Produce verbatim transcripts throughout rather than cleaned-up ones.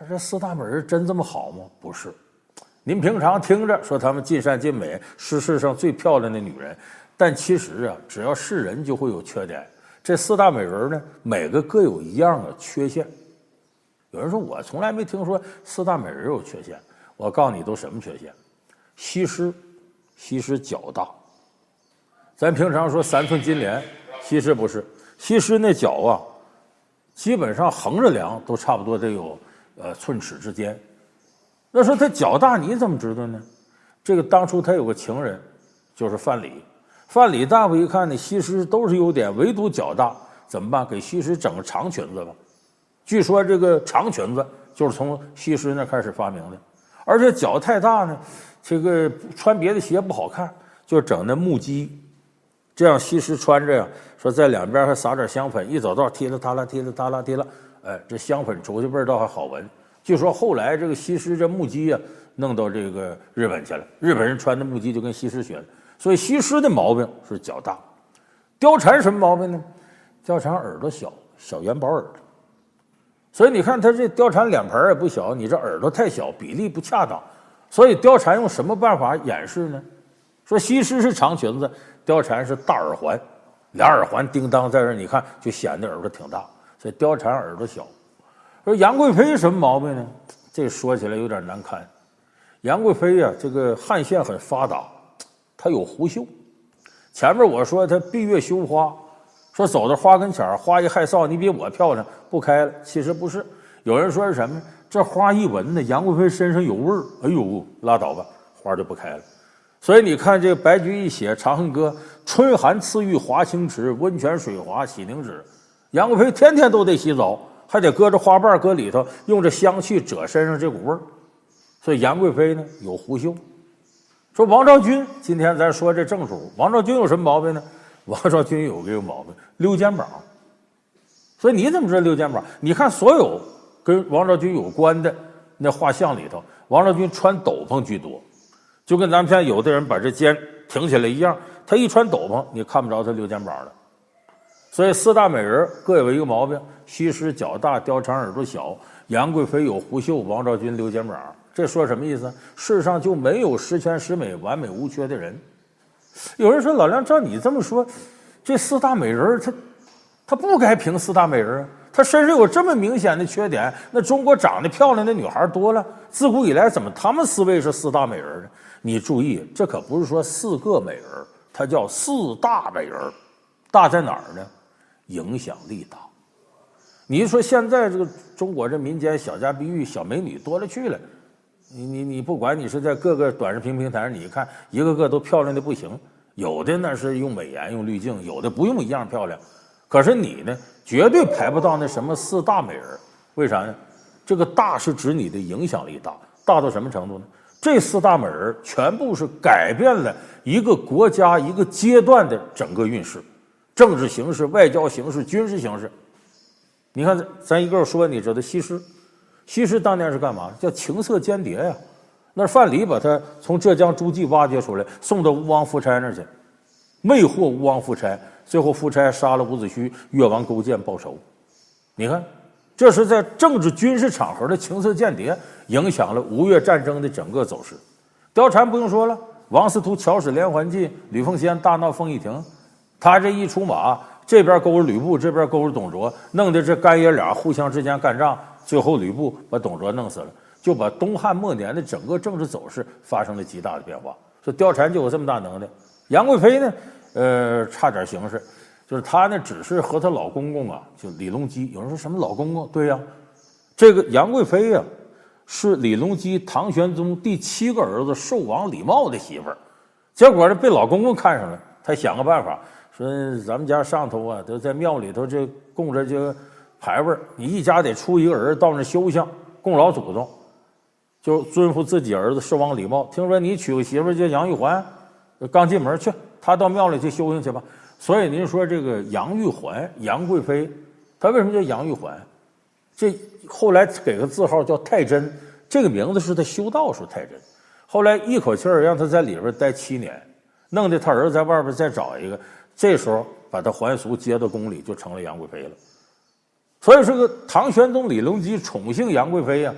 他这四大美人真这么好吗？不是。您平常听着说她们尽善尽美，是世上最漂亮的女人，但其实啊，只要是人就会有缺点。这四大美人呢，每个各有一样的缺陷。有人说我从来没听说四大美人有缺陷，我告诉你都什么缺陷？西施，西施脚大。咱平常说三寸金莲，西施不是，西施那脚啊，基本上横着量都差不多得有呃寸尺之间。那说她脚大，你怎么知道呢？这个当初他有个情人，就是范蠡。范蠡大夫一看呢，西施都是优点，唯独脚大，怎么办？给西施整个长裙子吧。据说这个长裙子就是从西施那开始发明的，而且脚太大呢，这个穿别的鞋不好看，就整那木屐，这样西施穿着呀，说在两边还撒点香粉，一走道踢了嗒啦踢了嗒啦踢了，哎，这香粉出去味道还好闻。据说后来这个西施这木屐啊，弄到这个日本去了，日本人穿的木屐就跟西施学了。所以西施的毛病是脚大。貂蝉什么毛病呢？貂蝉耳朵小，小元宝耳朵。所以你看他这貂蝉脸盘也不小，你这耳朵太小，比例不恰当。所以貂蝉用什么办法掩饰呢？说西施是长裙子，貂蝉是大耳环，俩耳环叮当在这，你看就显得耳朵挺大。所以貂蝉耳朵小。说杨贵妃什么毛病呢？这说起来有点难堪。杨贵妃啊，这个汗腺很发达，她有狐臭。前面我说她闭月羞花，说走到花跟前花一害臊，你比我漂亮，不开了。其实不是，有人说是什么？这花一闻呢，杨贵妃身上有味儿，哎呦，拉倒吧，花就不开了。所以你看这白居易写《长恨歌》，春寒赐浴华清池，温泉水滑洗凝脂。杨贵妃天天都得洗澡，还得搁着花瓣搁里头，用这香气遮身上这股味儿。所以杨贵妃呢有狐臭。说王昭君，今天咱说这正主，王昭君有什么毛病呢？王昭君有个毛病，溜肩膀。所以你怎么知道溜肩膀？你看所有跟王昭君有关的那画像里头，王昭君穿斗篷居多，就跟咱们现在有的人把这肩挺起来一样，他一穿斗篷，你看不着他溜肩膀了。所以四大美人各有一个毛病：西施脚大，貂蝉耳朵小，杨贵妃有狐臭，王昭君溜肩膀。这说什么意思？世上就没有十全十美、完美无缺的人。有人说老梁，照你这么说，这四大美人他他不该评四大美人，他身上有这么明显的缺点，那中国长得漂亮的女孩多了，自古以来怎么他们四位是四大美人呢？你注意，这可不是说四个美人，它叫四大美人。大在哪儿呢？影响力大。你说现在这个中国这民间小家碧玉、小美女多了去了，你你你不管你是在各个短视频平台上，你一看一个个都漂亮的不行，有的那是用美颜用滤镜，有的不用一样漂亮。可是你呢，绝对排不到那什么四大美人。为啥呢？这个大是指你的影响力大，大到什么程度呢？这四大美人全部是改变了一个国家一个阶段的整个运势，政治形势、外交形势、军事形势。你看咱一个说，你知道西施，西施当年是干嘛？叫情色间谍呀。那范蠡把他从浙江诸暨挖掘出来，送到吴王夫差那儿去，魅惑吴王夫差，最后夫差杀了伍子胥，越王勾践报仇。你看，这是在政治军事场合的情色间谍，影响了吴越战争的整个走势。貂蝉不用说了，王司徒巧使连环计，吕奉先大闹凤仪亭，他这一出马，这边勾着吕布，这边勾着董卓，弄得这干爷俩互相之间干仗，最后吕布把董卓弄死了，就把东汉末年的整个政治走势发生了极大的变化。说貂蝉就有这么大能耐。杨贵妃呢，呃，差点形势，就是她呢只是和她老公公啊，就李隆基。有人说什么老公公？对呀，这个杨贵妃呀、啊，是李隆基唐玄宗第七个儿子寿王李瑁的媳妇儿。结果呢被老公公看上了，他想个办法，说咱们家上头啊都在庙里头这供着这个牌位，你一家得出一个儿到那修香供老祖宗，就尊服自己儿子寿王李瑁。听说你娶个媳妇叫杨玉环，刚进门去，他到庙里去修行去吧。所以您说这个杨玉环，杨贵妃，她为什么叫杨玉环？这后来给个字号叫太真，这个名字是他修道时候太真。后来一口气儿让他在里边待七年，弄得他儿子在外边再找一个，这时候把他还俗接到宫里，就成了杨贵妃了。所以说个唐玄宗李隆基宠幸杨贵妃呀、啊，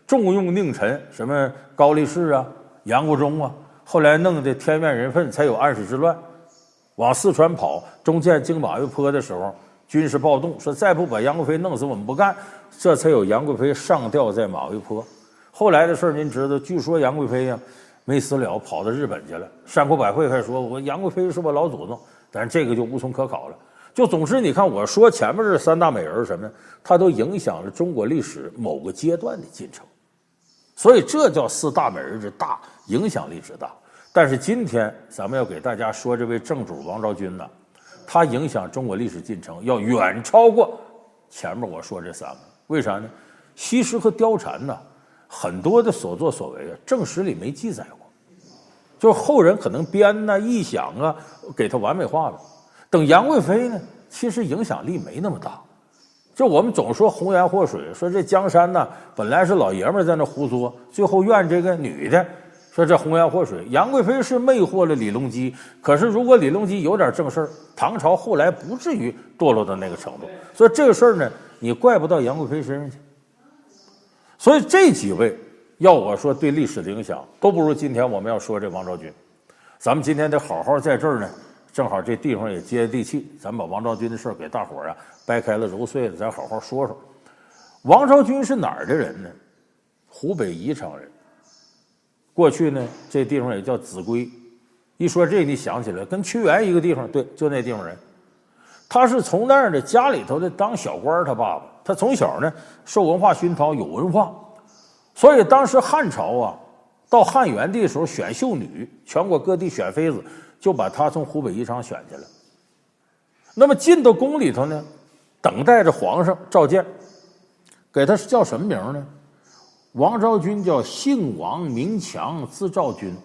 重用佞臣，什么高力士啊、杨国忠啊，后来弄得天怨人愤，才有安史之乱。往四川跑，中间经马嵬坡的时候，军事暴动，说再不把杨贵妃弄死，我们不干。这才有杨贵妃上吊在马嵬坡。后来的事儿您知道，据说杨贵妃呀没死了，跑到日本去了。山口百惠还说我杨贵妃是我老祖宗，但是这个就无从可考了。就总之，你看我说前面这三大美人什么，它都影响了中国历史某个阶段的进程，所以这叫四大美人之大，影响力之大。但是今天咱们要给大家说这位正主王昭君呢，他影响中国历史进程要远超过前面我说这三个。为啥呢？西施和貂蝉呢，很多的所作所为啊，正史里没记载过，就是后人可能编呐、臆想啊，给他完美化了。等杨贵妃呢，其实影响力没那么大。就我们总说红颜祸水，说这江山呢本来是老爷们在那胡作，最后怨这个女的，说这红颜祸水。杨贵妃是魅惑了李隆基，可是如果李隆基有点正事儿，唐朝后来不至于堕落到那个程度。所以这个事儿呢，你怪不到杨贵妃身上去。所以这几位要我说对历史的影响，都不如今天我们要说这王昭君。咱们今天得好好在这儿呢，正好这地方也接地气，咱们把王昭君的事儿给大伙儿啊掰开了揉碎了，咱好好说说。王昭君是哪儿的人呢？湖北宜昌人。过去呢，这地方也叫秭归。一说这，你想起来跟屈原一个地方，对，就那地方人。他是从那儿的家里头的当小官，他爸爸，他从小呢受文化熏陶，有文化，所以当时汉朝啊，到汉元帝的时候选秀女，全国各地选妃子，就把他从湖北宜昌选去了。那么进到宫里头呢，等待着皇上召见，给他叫什么名呢？王昭君叫姓王名强，字昭君。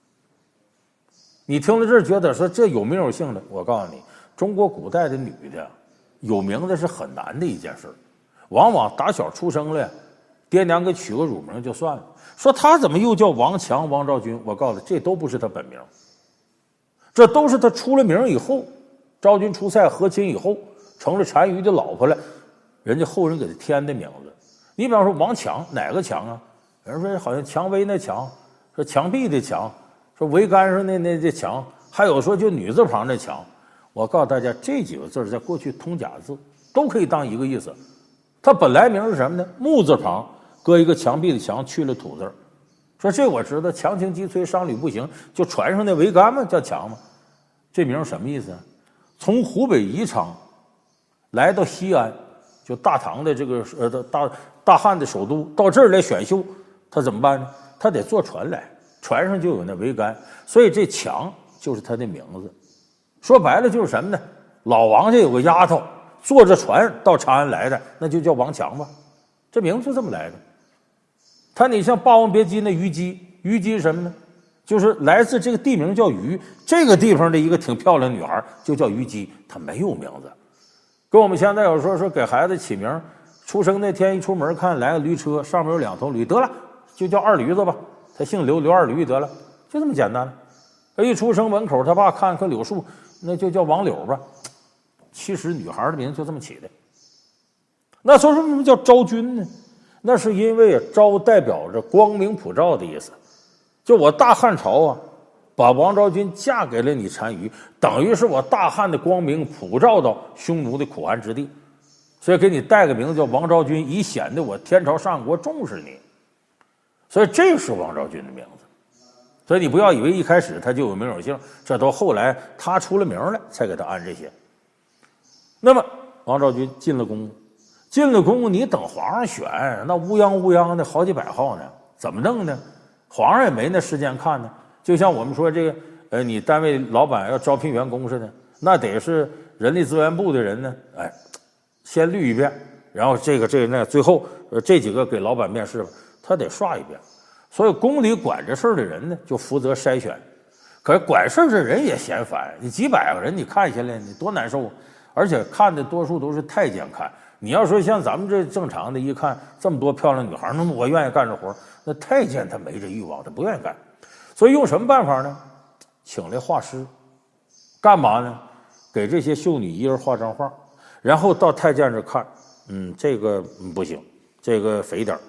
你听了这儿觉得说这有名有姓的，我告诉你，中国古代的女的有名的是很难的一件事，往往打小出生了，爹娘给取个乳名就算了。说她怎么又叫王强、王昭君？我告诉你，这都不是她本名，这都是她出了名以后，昭君出塞和亲以后，成了单于的老婆了，人家后人给她添的名字。你比方说王强，哪个强啊？有人说好像蔷薇那强，说墙壁的墙，说桅杆上那那这墙，还有说就女字旁的强。我告诉大家，这几个字在过去通假字都可以当一个意思。它本来名是什么呢？木字旁搁一个墙壁的墙，去了土字。说这我知道，强行击摧，商旅不行，就船上那桅杆嘛，叫强嘛。这名什么意思啊？从湖北宜昌来到西安，就大唐的这个呃大大汉的首都，到这儿来选秀，他怎么办呢？他得坐船来，船上就有那桅杆，所以这强就是他的名字。说白了就是什么呢？老王家有个丫头坐着船到长安来的，那就叫王强吧，这名字就这么来的。他你像《霸王别姬》那虞姬，虞姬是什么呢？就是来自这个地名叫虞，这个地方的一个挺漂亮的女孩就叫虞姬，她没有名字。跟我们现在有时候说给孩子起名，出生那天一出门看来个驴车，上面有两头驴，得了就叫二驴子吧，他姓刘，刘二驴得了，就这么简单。一出生门口他爸看棵柳树，那就叫王柳吧。其实女孩的名字就这么起的。那说为什么叫昭君呢？那是因为昭代表着光明普照的意思，就我大汉朝啊把王昭君嫁给了你单于，等于是我大汉的光明普照到匈奴的苦寒之地，所以给你带个名字叫王昭君，以显得我天朝上国重视你。所以这是王昭君的名字。所以你不要以为一开始他就有名有姓，这都后来他出了名了才给他安这些。那么王昭君进了宫，进了宫你等皇上选，那乌泱乌泱的好几百号呢，怎么弄呢？皇上也没那时间看呢。就像我们说这个呃，你单位老板要招聘员工似的，那得是人力资源部的人呢，哎，先捋一遍，然后这个这个那最后呃这几个给老板面试吧，他得刷一遍。所以宫里管这事儿的人呢，就负责筛选。可是管事儿的人也嫌烦，你几百个人你看下来你多难受，而且看的多数都是太监看。你要说像咱们这正常的，一看这么多漂亮女孩，那么我愿意干这活，那太监他没这欲望，他不愿意干。所以用什么办法呢？请来画师，干嘛呢？给这些秀女一人画张画，然后到太监这看，嗯，这个不行，这个肥点儿，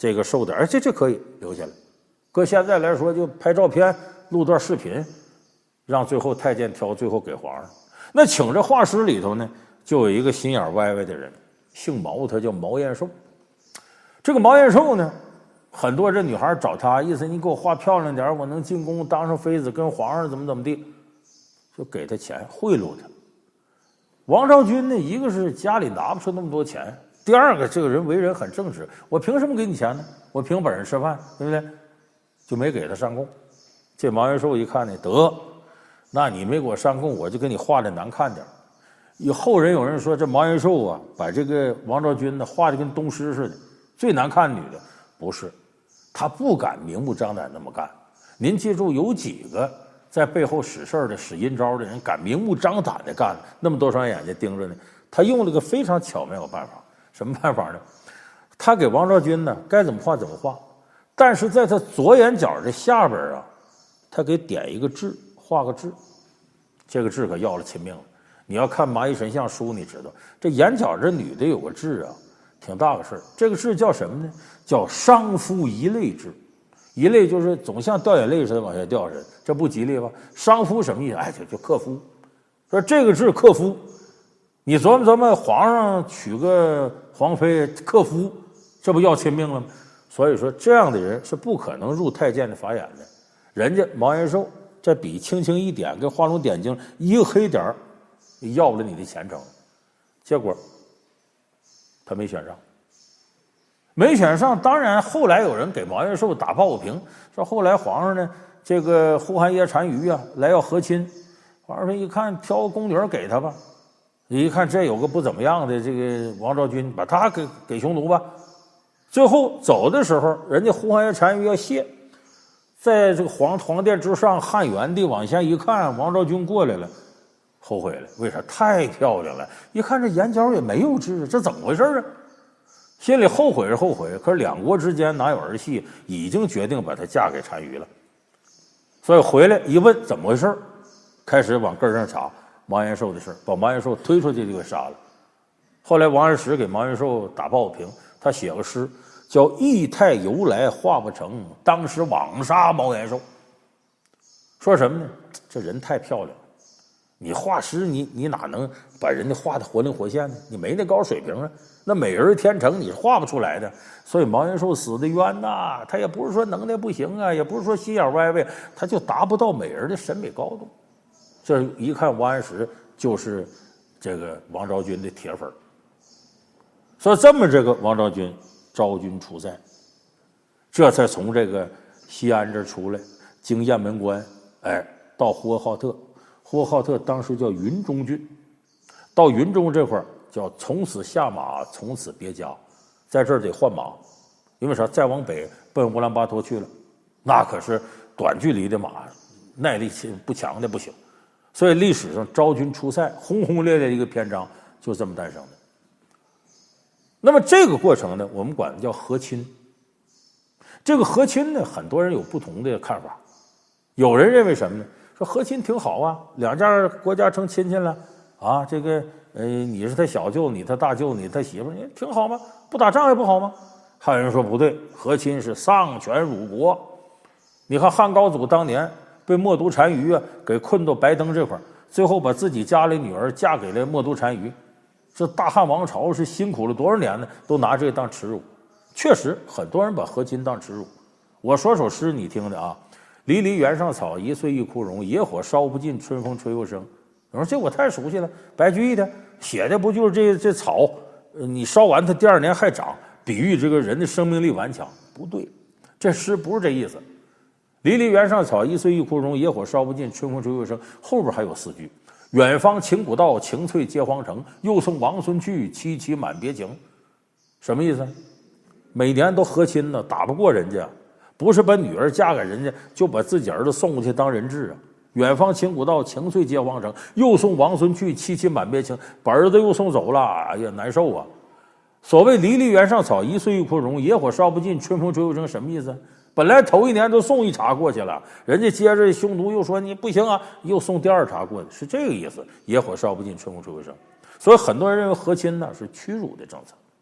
这个受点，哎，这这可以留下来。搁现在来说，就拍照片、录段视频，让最后太监挑，最后给皇上。那请这画师里头呢，就有一个心眼歪歪的人，姓毛，他叫毛延寿。这个毛延寿呢，很多这女孩找他，意思你给我画漂亮点，我能进宫当上妃子，跟皇上怎么怎么地，就给他钱贿赂他。王昭君呢，一个是家里拿不出那么多钱，第二个这个人为人很正直，我凭什么给你钱呢？我凭本事吃饭，对不对？就没给他上供。这毛延寿一看呢，得，那你没给我上供，我就给你画的难看点。有后人有人说，这毛延寿啊，把这个王昭君呢画的跟东施似的，最难看女的。不是，他不敢明目张胆那么干。您记住，有几个在背后使事的、使阴招的人敢明目张胆的干，那么多双眼睛盯着呢？他用了个非常巧妙的办法，什么办法呢？他给王昭君呢该怎么画怎么画，但是在他左眼角的下边啊，他给点一个痣，画个痣。这个痣可要了亲命了。你要看《麻衣神相》书，你知道这眼角这女的有个痣啊，挺大个事儿。这个痣叫什么呢？叫伤夫一泪痣。一泪就是总像掉眼泪似的往下掉似的，这不吉利吧？伤夫什么意思？哎，就就克夫。说这个痣克夫，你琢磨琢磨，皇上娶个皇妃克夫，这不要亲命了吗？所以说这样的人是不可能入太监的法眼的。人家毛延寿这笔轻轻一点，跟画龙点睛一个黑点儿，要了你的前程。结果他没选上。没选上，当然后来有人给毛延寿打抱不平，说后来皇上呢，这个呼韩邪单于啊来要和亲，皇上说一看挑个宫女给他吧，一看这有个不怎么样的这个王昭君，把他给给匈奴吧。最后走的时候，人家呼韩邪单于要谢，在这个皇皇殿之上汉元帝往下一看，王昭君过来了，后悔了，为啥？太漂亮了，一看这眼角也没有痣，这怎么回事啊？心里后悔是后悔，可是两国之间哪有儿戏，已经决定把她嫁给单于了。所以回来一问怎么回事，开始往根上查毛延寿的事，把毛延寿推出去就给杀了。后来王安石给毛延寿打抱不平，他写个诗叫“义太由来画不成，当时枉杀毛延寿”。说什么呢？这人太漂亮了，你画师你你哪能把人家画的活灵活现呢？你没那高水平啊。那美人天成你是画不出来的。所以毛延寿死的冤呐，他也不是说能耐不行啊，也不是说心眼歪歪，他就达不到美人的审美高度。这一看王安石就是这个王昭君的铁粉，所以这么这个王昭君昭君出塞，这才从这个西安这出来，经雁门关，哎，到呼和浩特。呼和浩特当时叫云中郡，到云中这块儿叫从此下马，从此别家，在这儿得换马，因为啥？再往北奔乌兰巴托去了，那可是短距离的马，耐力不强的不行。所以历史上昭君出塞轰轰烈烈的一个篇章就这么诞生的。那么这个过程呢，我们管它叫和亲。这个和亲呢，很多人有不同的看法。有人认为什么呢？说和亲挺好啊，两家国家成亲戚了啊，这个呃，你是他小舅，你他大舅，你他媳妇，你挺好吗？不打仗也不好吗？还有人说不对，和亲是丧权辱国。你看汉高祖当年被冒顿单于啊给困到白登这块，最后把自己家里女儿嫁给了冒顿单于，这大汉王朝是辛苦了多少年呢？都拿这个当耻辱。确实，很多人把和亲当耻辱。我说首诗你听的啊。离离原上草，一岁一枯荣。野火烧不尽，春风吹又生。我说这我太熟悉了，白居易的写的不就是这这草？你烧完它第二年还长，比喻这个人的生命力顽强。不对，这诗不是这意思。离离原上草，一岁一枯荣。野火烧不尽，春风吹又生。后边还有四句：远方秦古道，晴翠接荒城。又送王孙去，萋萋满别情。什么意思？每年都和亲呢，打不过人家。不是把女儿嫁给人家，就把自己儿子送过去当人质啊！远方秦古道，晴翠接荒城。又送王孙去，萋萋满别情。把儿子又送走了，哎呀，难受啊！所谓离离原上草，一岁一枯荣。野火烧不尽，春风吹又生。什么意思？本来头一年都送一茬过去了，人家接着匈奴又说你不行啊，又送第二茬过去，是这个意思。野火烧不尽，春风吹又生。所以很多人认为和亲呢是屈辱的政策。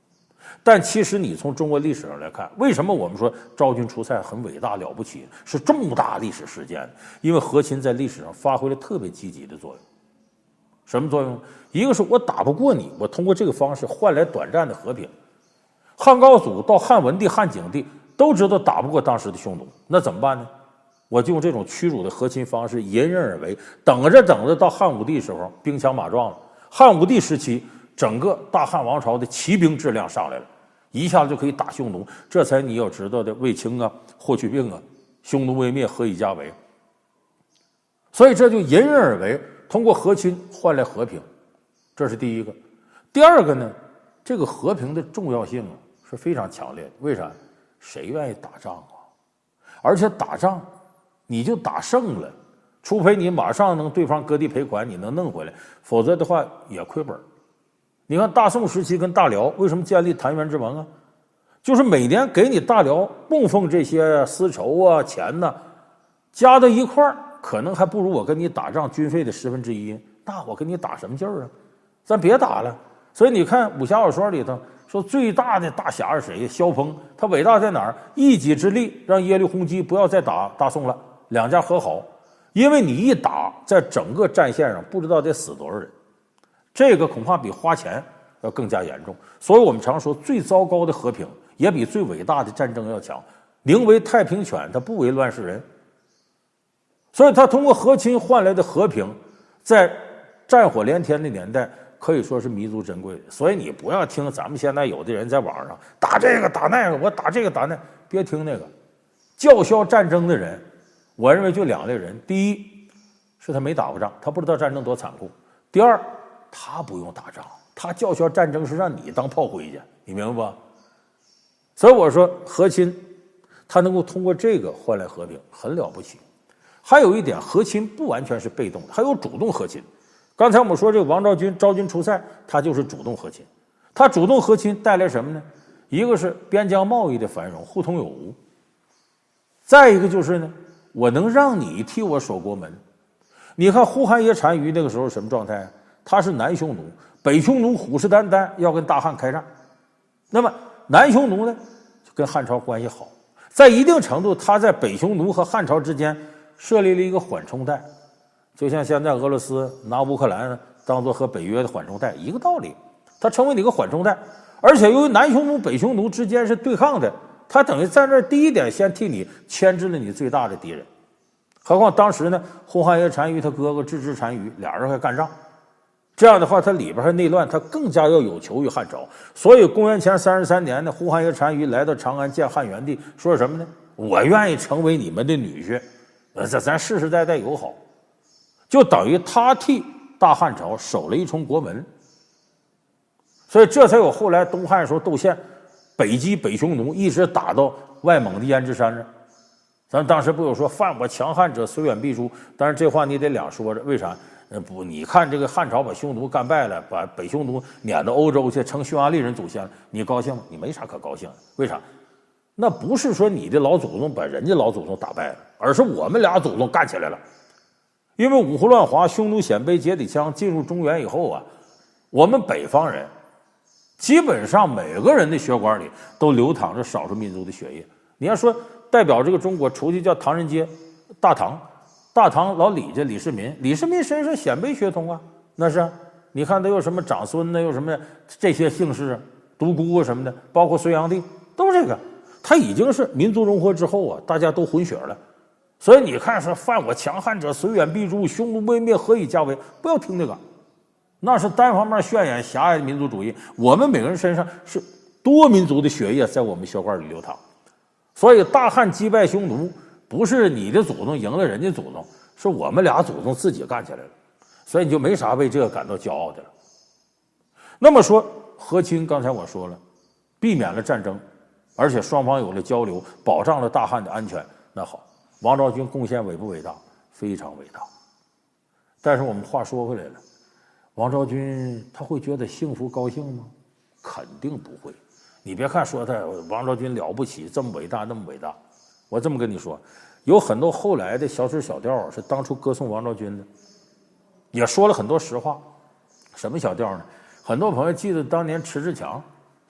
但其实你从中国历史上来看，为什么我们说昭君出塞很伟大了不起，是重大历史事件？因为和亲在历史上发挥了特别积极的作用。什么作用？一个是我打不过你，我通过这个方式换来短暂的和平。汉高祖到汉文帝、汉景帝都知道打不过当时的匈奴，那怎么办呢？我就用这种屈辱的和亲方式迎刃而为，等着等着到汉武帝时候兵强马壮了。汉武帝时期，整个大汉王朝的骑兵质量上来了，一下子就可以打匈奴，这才你要知道的卫青啊、霍去病啊，匈奴未灭，何以家为？所以这就迎刃而为，通过和亲换来和平，这是第一个。第二个呢，这个和平的重要性啊是非常强烈的。为啥？谁愿意打仗啊？而且打仗你就打胜了，除非你马上能对方割地赔款，你能弄回来，否则的话也亏本。你看大宋时期跟大辽为什么建立澶渊之盟啊？就是每年给你大辽供奉这些丝绸啊、钱呐、啊，加到一块儿，可能还不如我跟你打仗军费的十分之一。那我跟你打什么劲儿啊？咱别打了。所以你看武侠小说里头说最大的大侠是谁？萧峰。他伟大在哪儿？一己之力让耶律洪基不要再打大宋了，两家和好。因为你一打，在整个战线上不知道得死多少人，这个恐怕比花钱要更加严重。所以我们常说，最糟糕的和平也比最伟大的战争要强。宁为太平犬，他不为乱世人。所以他通过和亲换来的和平，在战火连天的年代可以说是弥足珍贵的。所以你不要听咱们现在有的人在网上打这个打那个，我打这个打那，别听那个叫嚣战争的人。我认为就两类人，第一是他没打过仗，他不知道战争多残酷；第二，他不用打仗，他叫嚣战争是让你当炮灰去，你明白不？所以我说和亲，他能够通过这个换来和平，很了不起。还有一点，和亲不完全是被动的，还有主动和亲。刚才我们说这个王昭君昭君出塞，他就是主动和亲。他主动和亲带来什么呢？一个是边疆贸易的繁荣，互通有无；再一个就是呢，我能让你替我守国门。你看呼韩邪单于那个时候什么状态？他是南匈奴，北匈奴虎视眈眈要跟大汉开战，那么南匈奴呢就跟汉朝关系好，在一定程度他在北匈奴和汉朝之间设立了一个缓冲带，就像现在俄罗斯拿乌克兰当做和北约的缓冲带一个道理，它成为了一个缓冲带。而且由于南匈奴北匈奴之间是对抗的，他等于在这第一点先替你牵制了你最大的敌人。何况当时呢，呼韩邪单于他哥哥郅支单于俩人还干仗，这样的话他里边还内乱，他更加要有求于汉朝。所以公元前三十三年呢，呼韩邪单于来到长安见汉元帝，说什么呢？我愿意成为你们的女婿，呃，咱咱世世代代友好，就等于他替大汉朝守了一重国门。所以这才有后来东汉时候窦宪北击北匈奴，一直打到外蒙的胭脂山这。咱当时不有说犯我强汉者虽远必诛，但是这话你得两说着。为啥？呃不，你看这个汉朝把匈奴干败了，把北匈奴撵到欧洲去，成匈牙利人祖先了，你高兴吗？你没啥可高兴的。为啥？那不是说你的老祖宗把人家老祖宗打败了，而是我们俩祖宗干起来了。因为五胡乱华、匈奴鲜卑、羯底羌进入中原以后啊，我们北方人基本上每个人的血管里都流淌着少数民族的血液。你要说代表这个中国出去叫唐人街，大唐，大唐老李家李世民，李世民身上鲜卑血统啊，那是你看他有什么长孙呢，有什么这些姓氏，独孤啊什么的，包括隋炀帝都是这个。他已经是民族融合之后啊，大家都混血了。所以你看说犯我强汉者虽远必诛，匈奴未灭何以家为，不要听那个，那是单方面渲染狭隘的民族主义。我们每个人身上是多民族的血液在我们血管里流淌。所以大汉击败匈奴不是你的祖宗赢了人家祖宗，是我们俩祖宗自己干起来了。所以你就没啥为这个感到骄傲的了。那么说和亲，刚才我说了，避免了战争，而且双方有了交流，保障了大汉的安全。那好，王昭君贡献伟不伟大？非常伟大。但是我们话说回来了，王昭君她会觉得幸福高兴吗？肯定不会。你别看说他王昭君了不起，这么伟大那么伟大，我这么跟你说，有很多后来的小曲小调是当初歌颂王昭君的，也说了很多实话。什么小调呢？很多朋友记得当年迟志强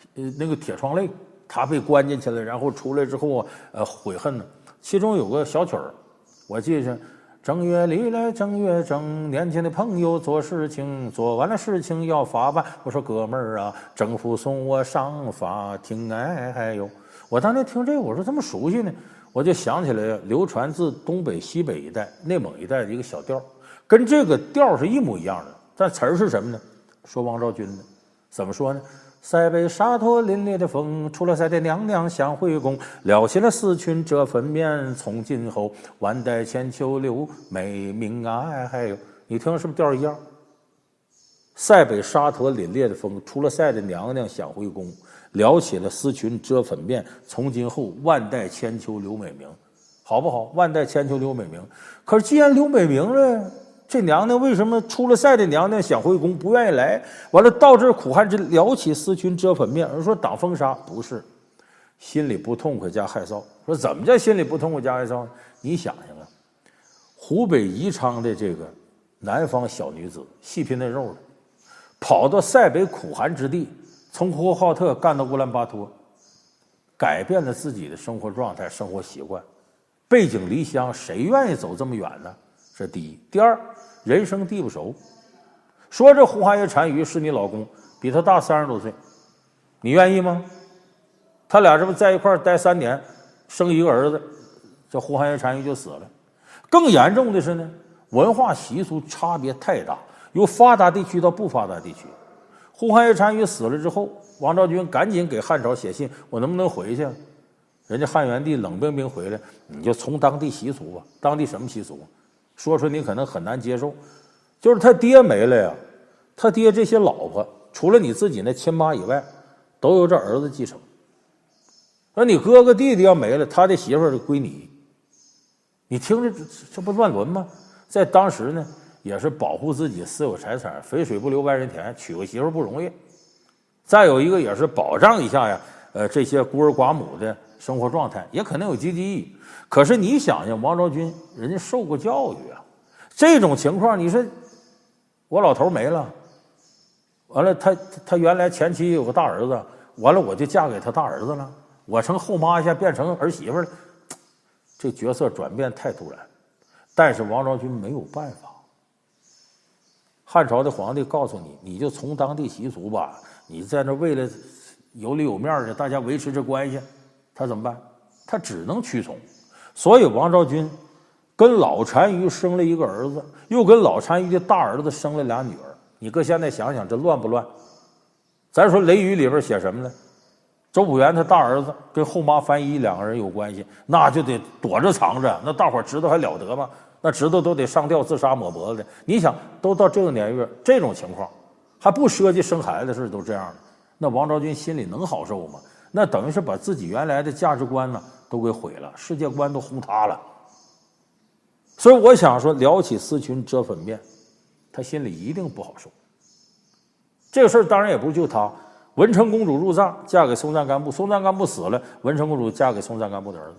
呃那个铁窗泪，他被关进去了，然后出来之后啊，呃悔恨呢。其中有个小曲儿，我记着。正月里来正月正，年轻的朋友做事情，做完了事情要发办。我说哥们儿啊，政府送我上法庭，哎，还有我当年听这个，我说这么熟悉呢，我就想起来流传自东北西北一带、内蒙一带的一个小调，跟这个调是一模一样的，但词儿是什么呢？说王昭君的，怎么说呢？塞北沙陀凛冽的风，出了塞的娘娘相会宫，撩起了丝裙遮粉面，从今后万代千秋留美名啊！还有，你听是不是调一样？塞北沙陀凛冽的风，出了塞的娘娘相会宫，撩起了丝裙遮粉面，从今后万代千秋留美名，好不好？万代千秋留美名。可是既然留美名了，这娘娘为什么出了塞的娘娘想回宫不愿意来？完了到这儿苦寒之撩起丝裙遮粉面，而说挡风沙不是，心里不痛快加害臊。说怎么叫心里不痛快加害臊？你想想啊，湖北宜昌的这个南方小女子，细皮嫩肉的，跑到塞北苦寒之地，从呼和浩特干到乌兰巴托，改变了自己的生活状态、生活习惯，背井离乡，谁愿意走这么远呢？这第一。第二，人生地不熟，说这胡寒叶单于是你老公，比他大三十多岁，你愿意吗？他俩这不在一块儿待三年，生一个儿子，这胡寒叶单于就死了。更严重的是呢，文化习俗差别太大，由发达地区到不发达地区。胡寒叶单于死了之后，王昭君赶紧给汉朝写信，我能不能回去？人家汉元帝冷冰冰回来，你就从当地习俗吧。当地什么习俗？说出你可能很难接受，就是他爹没了呀，他爹这些老婆除了你自己那亲妈以外，都由这儿子继承。那你哥哥弟弟要没了，他的媳妇儿就归你。你听着，这不乱伦吗？在当时呢，也是保护自己私有财产，肥水不流外人田，娶个媳妇儿不容易。再有一个也是保障一下呀，呃，这些孤儿寡母的生活状态，也可能有积极意义。可是你想想，王昭君人家受过教育啊，这种情况，你说我老头没了，完了他他原来前妻有个大儿子，完了我就嫁给他大儿子了，我成后妈一下变成儿媳妇了，这角色转变太突然。但是王昭君没有办法，汉朝的皇帝告诉你，你就从当地习俗吧，你在那为了有里有面的大家维持这关系，他怎么办？他只能屈从。所以王昭君跟老单于生了一个儿子，又跟老单于的大儿子生了俩女儿。你搁现在想想，这乱不乱？咱说《雷雨》里边写什么呢？周朴园他大儿子跟后妈樊姨两个人有关系，那就得躲着藏着，那大伙知道还了得吗？那知道都得上吊自杀抹脖子的。你想，都到这个年月，这种情况还不涉及生孩子的事都这样的，那王昭君心里能好受吗？那等于是把自己原来的价值观呢都给毁了，世界观都轰塌了。所以我想说，撩起丝裙遮粉面，他心里一定不好受。这个事儿当然也不是就他，文成公主入藏，嫁给松赞干布，松赞干布死了，文成公主嫁给松赞干布的儿子。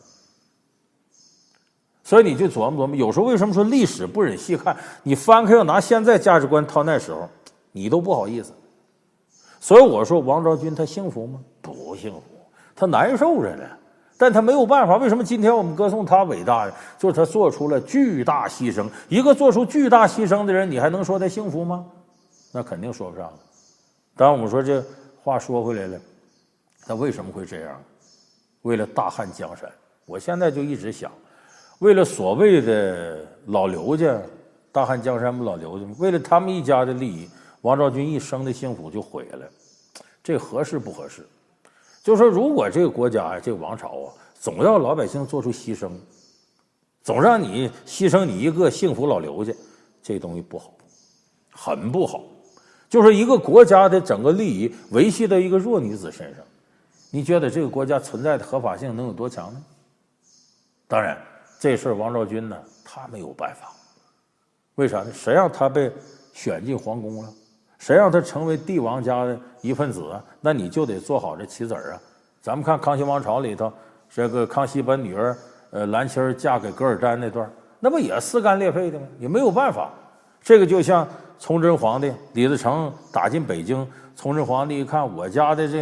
所以你就琢磨琢磨，有时候为什么说历史不忍细看？你翻开要拿现在价值观套那时候，你都不好意思。所以我说王昭君她幸福吗？不幸福，她难受着呢。但她没有办法。为什么今天我们歌颂她伟大呢？就是她做出了巨大牺牲。一个做出巨大牺牲的人，你还能说她幸福吗？那肯定说不上。当然我们说这话说回来了，她为什么会这样？为了大汉江山。我现在就一直想，为了所谓的老刘家，大汉江山不老刘家吗？为了他们一家的利益，王昭君一生的幸福就毁了，这合适不合适？就是说，如果这个国家这个王朝啊，总要老百姓做出牺牲，总让你牺牲你一个幸福老刘家，这东西不好，很不好。就是一个国家的整个利益维系在一个弱女子身上，你觉得这个国家存在的合法性能有多强呢？当然，这事儿王昭君呢，她没有办法。为啥呢？谁让她被选进皇宫了？谁让她成为帝王家的一份子啊？那你就得做好这棋子儿啊！咱们看康熙王朝里头，这个康熙把女儿呃兰心儿嫁给噶尔丹那段，那不也撕肝裂肺的吗？也没有办法。这个就像崇祯皇帝李自成打进北京，崇祯皇帝一看我家的这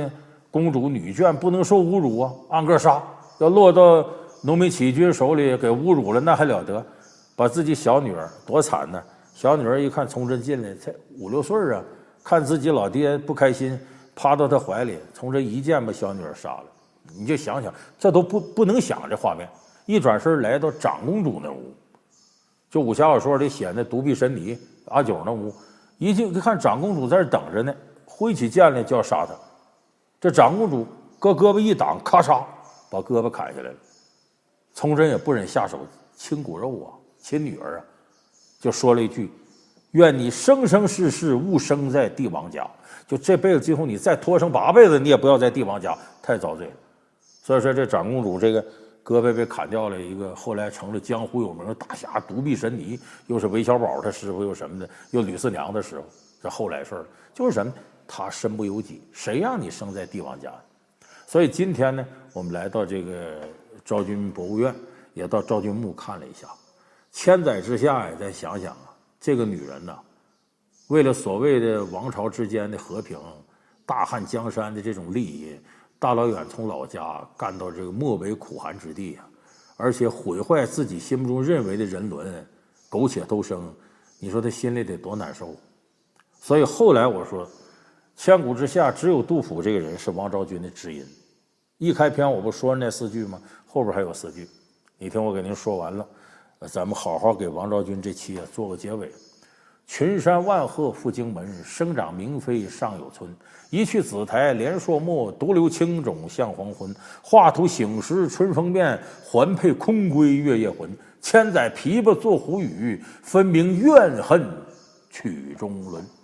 公主女眷不能受侮辱啊，按个杀，要落到农民起义军手里给侮辱了，那还了得？把自己小女儿多惨呢！小女儿一看崇祯进来，才五六岁啊，看自己老爹不开心，趴到他怀里，崇祯一剑把小女儿杀了。你就想想，这都不不能想这画面。一转身来到长公主那屋，就武侠小说里写那独臂神尼阿九那屋，一进一看长公主在这等着呢，挥起剑来就要杀她。这长公主搁胳膊一挡，咔嚓把胳膊砍下来了。崇祯也不忍下手亲骨肉啊，亲女儿啊，就说了一句：“愿你生生世世勿生在帝王家。”就这辈子今后你再拖生八辈子，你也不要在帝王家，太遭罪了。所以说这长公主这个胳膊被砍掉了一个，后来成了江湖有名的大侠独臂神尼，又是韦小宝他师傅，又什么的，又吕四娘的师傅，这后来事儿就是什么？他身不由己，谁让你生在帝王家？所以今天呢，我们来到这个昭君博物院，也到昭君墓看了一下。千载之下呀，再想想啊，这个女人呐，为了所谓的王朝之间的和平、大汉江山的这种利益，大老远从老家干到这个漠北苦寒之地啊，而且毁坏自己心目中认为的人伦，苟且偷生，你说他心里得多难受？所以后来我说，千古之下只有杜甫这个人是王昭君的知音。一开篇我不说那四句吗？后边还有四句，你听我给您说完了，咱们好好给王昭君这期啊做个结尾。群山万壑赴荆门，生长明妃尚有村。一去紫台连朔漠，独留青冢向黄昏。画图醒时春风面，还配空归月夜魂。千载琵琶作胡语，分明怨恨曲中伦。